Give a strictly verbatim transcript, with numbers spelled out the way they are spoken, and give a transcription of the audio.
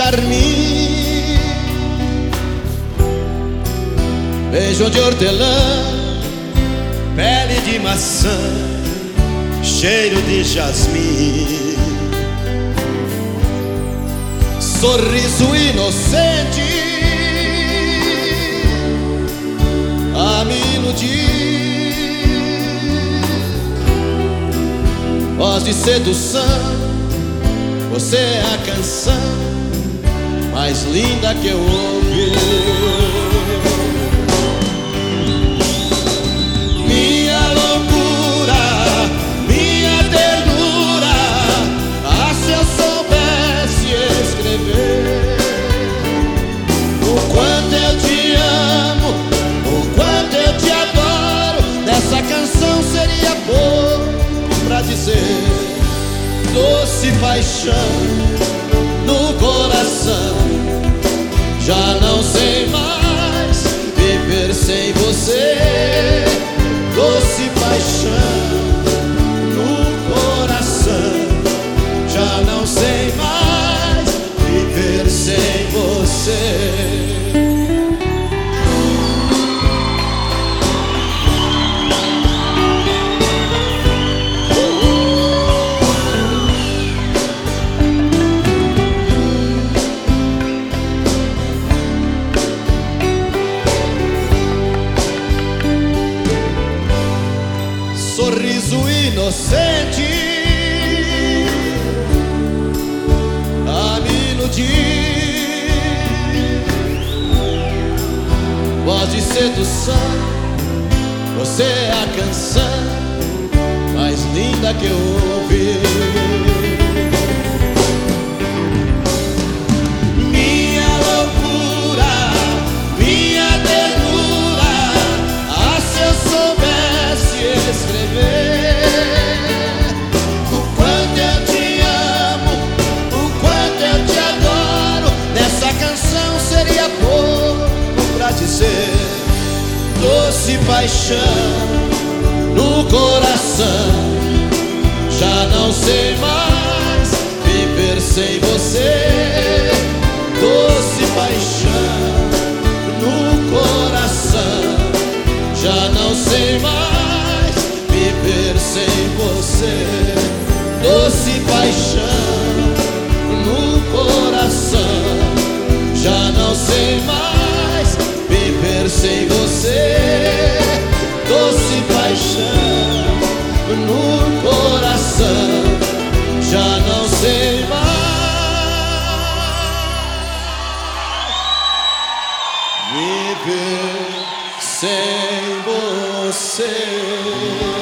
carmim, beijo de hortelã, pele de maçã, cheiro de jasmim, sorriso inocente a me iludir, voz de sedução, você é a canção mais linda que eu ouvi. Minha loucura, minha ternura, ah, se eu soubesse escrever o quanto eu te amo, o quanto eu te adoro, dessa canção seria pouco pra dizer. Doce paixão no coração, já não sei mais viver sem você. Doce paixão no coração, já não sei mais viver sem você. Sorriso inocente a me iludir, voz de sedução, você é a canção mais linda que eu ouvi. Minha loucura, minha ternura, ah, se eu soubesse escrever o quanto eu te amo, o quanto eu te adoro, nessa canção seria pouco pra dizer. Doce paixão no coração, já não sei mais viver sem você. Doce paixão no coração, já não sei mais viver sem você. Doce paixão no coração, já não sei mais viver sem você. Doce paixão no coração, já não sei mais viver sem você.